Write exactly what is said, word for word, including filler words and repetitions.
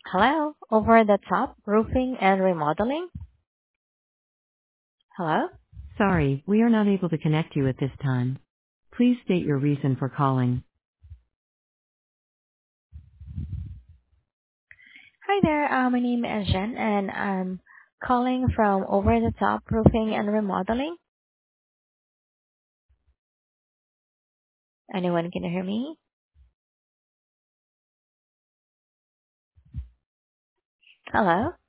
Hello, over the top roofing and remodeling. Hello? Sorry, we are not able to connect you at this time. Please state your reason for calling. Hi there, uh, my name is Jen and I'm calling from over the top roofing and remodeling. Anyone can hear me? Hello?